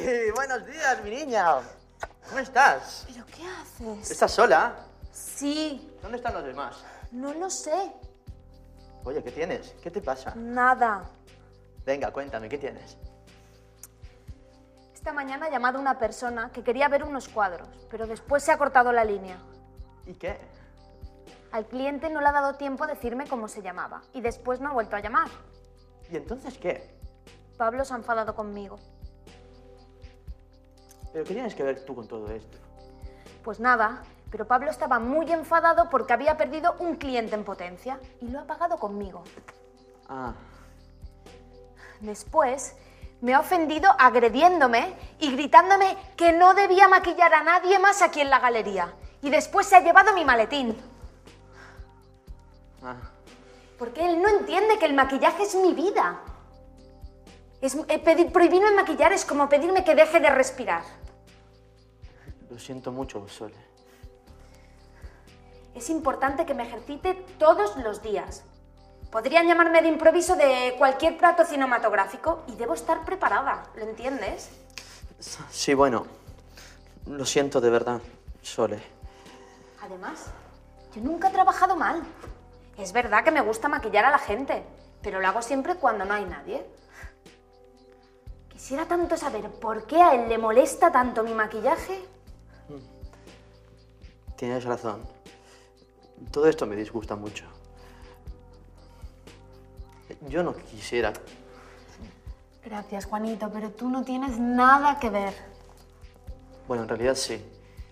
¡Ay! Buenos días, mi niña. ¿Cómo estás? ¿Pero qué haces? ¿Estás sola? Sí, ¿Dónde están los demás? no lo sé. Oye, ¿qué tienes? ¿Qué te pasa? Nada. Venga, cuéntame, ¿qué tienes? Esta mañana ha llamado una persona que quería ver unos cuadros, pero después se ha cortado la línea. ¿Y qué? Al cliente no le ha dado tiempo a decirme cómo se llamaba y después no ha vuelto a llamar. ¿Y entonces qué? Pablo se ha enfadado conmigo. ¿Pero qué tienes que ver tú con todo esto? Pues nada, pero Pablo estaba muy enfadado porque había perdido un cliente en potencia y lo ha pagado conmigo. Ah, Después me ha ofendido agrediéndome y gritándome que no debía maquillar a nadie más aquí en la galería. Y después se ha llevado mi maletín. ah. Porque él no entiende que el maquillaje es mi vida. Prohibirme maquillar es como pedirme que deje de respirar. Lo siento mucho, Sole. Es importante que me ejercite todos los días. Podrían llamarme de improviso de cualquier plato cinematográfico y debo estar preparada, ¿lo entiendes? Sí, bueno, lo siento de verdad, Sole. Además, yo nunca he trabajado mal. Es verdad que me gusta maquillar a la gente, pero lo hago siempre cuando no hay nadie. Quisiera tanto saber por qué a él le molesta tanto mi maquillaje. Tienes razón. Todo esto me disgusta mucho. Yo no quisiera... Gracias, Juanito, pero tú no tienes nada que ver. Bueno, en realidad sí.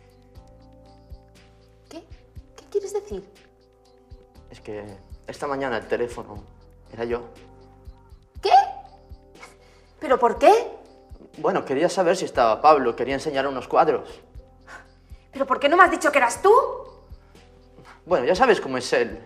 ¿Qué? ¿Qué quieres decir? Es que esta mañana el teléfono era yo. ¿Qué? ¿Pero por qué? Bueno, quería saber si estaba Pablo, quería enseñar unos cuadros. ¿Pero por qué no me has dicho que eras tú? Bueno, ya sabes cómo es él.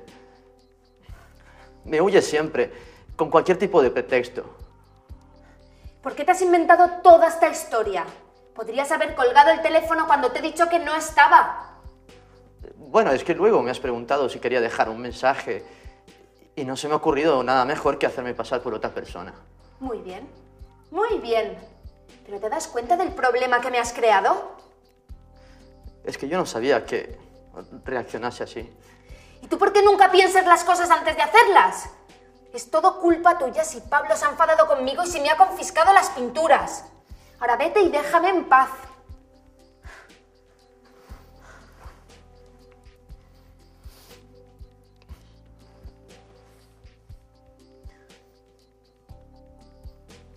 Me huye siempre, con cualquier tipo de pretexto. ¿Por qué te has inventado toda esta historia? Podrías haber colgado el teléfono cuando te he dicho que no estaba. Bueno, es que luego me has preguntado si quería dejar un mensaje y no se me ha ocurrido nada mejor que hacerme pasar por otra persona. Muy bien, muy bien. ¿Pero te das cuenta del problema que me has creado? Es que yo no sabía que reaccionase así. ¿Y tú por qué nunca piensas las cosas antes de hacerlas? Es todo culpa tuya si Pablo se ha enfadado conmigo y si me ha confiscado las pinturas. Ahora vete y déjame en paz.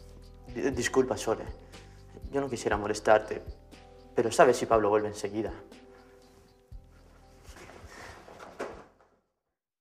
Disculpa, Sole. Yo no quisiera molestarte, pero sabes si Pablo vuelve enseguida.